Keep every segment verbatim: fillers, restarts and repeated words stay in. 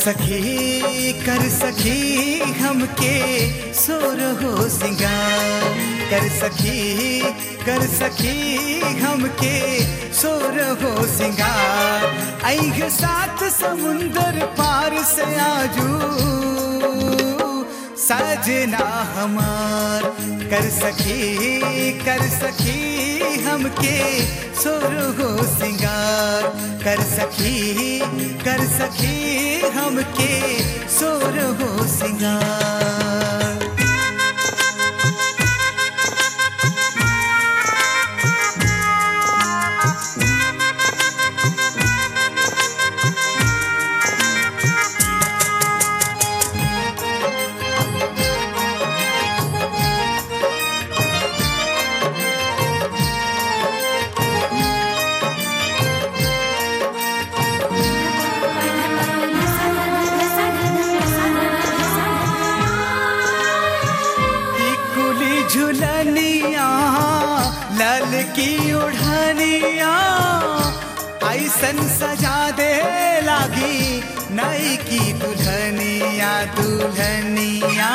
सखी कर सखी हमके सोर हो सिंगार, कर सखी कर सखी हमके सोर हो सिंगार। आइग सात समुंदर पार से आजू सजना हमार, कर सखी कर सखी हमके सोर हो सिंगार, कर सखी कर सखी हमके सोर हो सिंगार। झुलनिया लाल की ओढ़निया ऐसन सजा दे लागी नई की दुल्हनिया दुल्हनिया।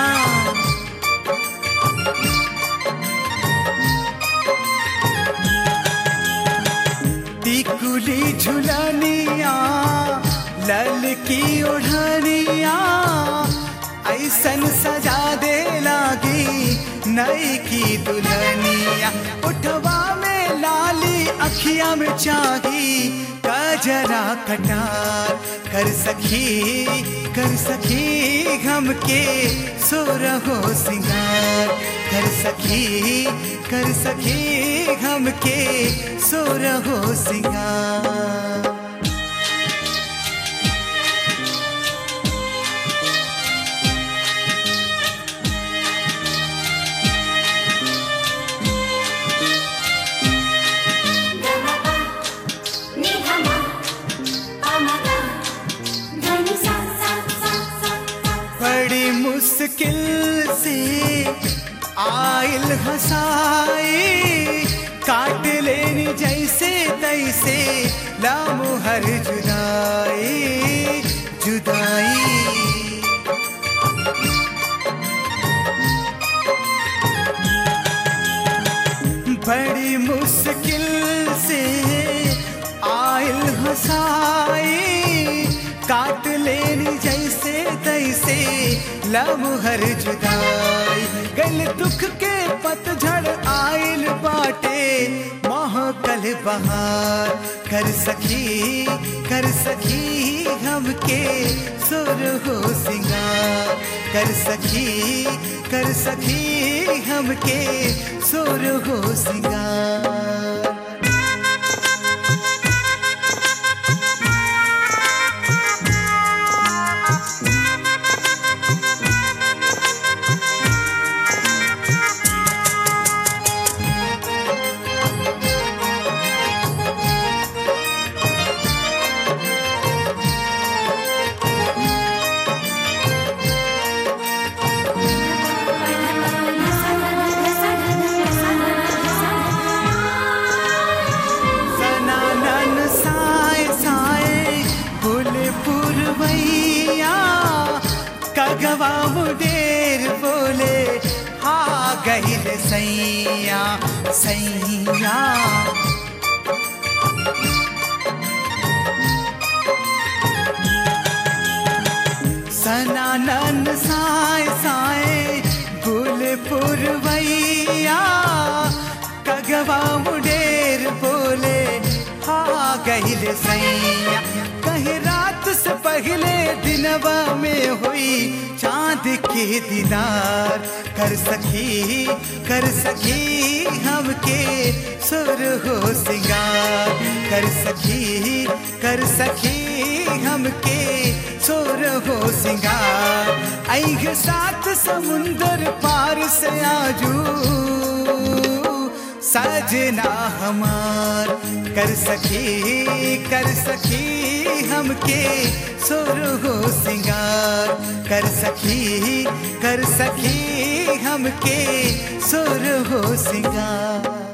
टिकुली झुलनिया लाल की ओढ़निया ऐसन सजा दे लागी नई की दुल्हनिया। उठवा में लाली अखिया में चाही कजरा कटार, कर सखी कर सखी हमके सोर हो सिंगार, कर सखी कर सखी हमके सोर हो सिंगार। बड़ी मुश्किल से आइल हंसाई, काट लेनी जैसे तैसे लामुहर जुदाई जुदाई। बड़ी मुश्किल से आइल हंसाई, काट लेनी जैसे तैसे लम्हर जुदाई। गल दुख के पतझड़ आइल बाटे महकल बहार, कर सखी कर सखी हमके सोर हो सिंगार, कर सखी कर सखी हमके सोर हो सिंगार। कगवा मुडेर बोले हा गहिल सैया सैया। सनानन साए साए बोले पुरवैया, कगवा मुडेर बोले हा गहिल सैया। कहीं रात से पहले दिनवा में हुई चांद के दीदार, कर सखी कर सखी हमके सोर हो सिंगार, कर सखी कर सखी हमके सोर हो सिंगार। आइग सात समुंदर पार से आजू सजना हमार, कर सखी कर सखी हमके सोर हो सिंगार, कर सखी कर सखी हमके सोर हो सिंगार।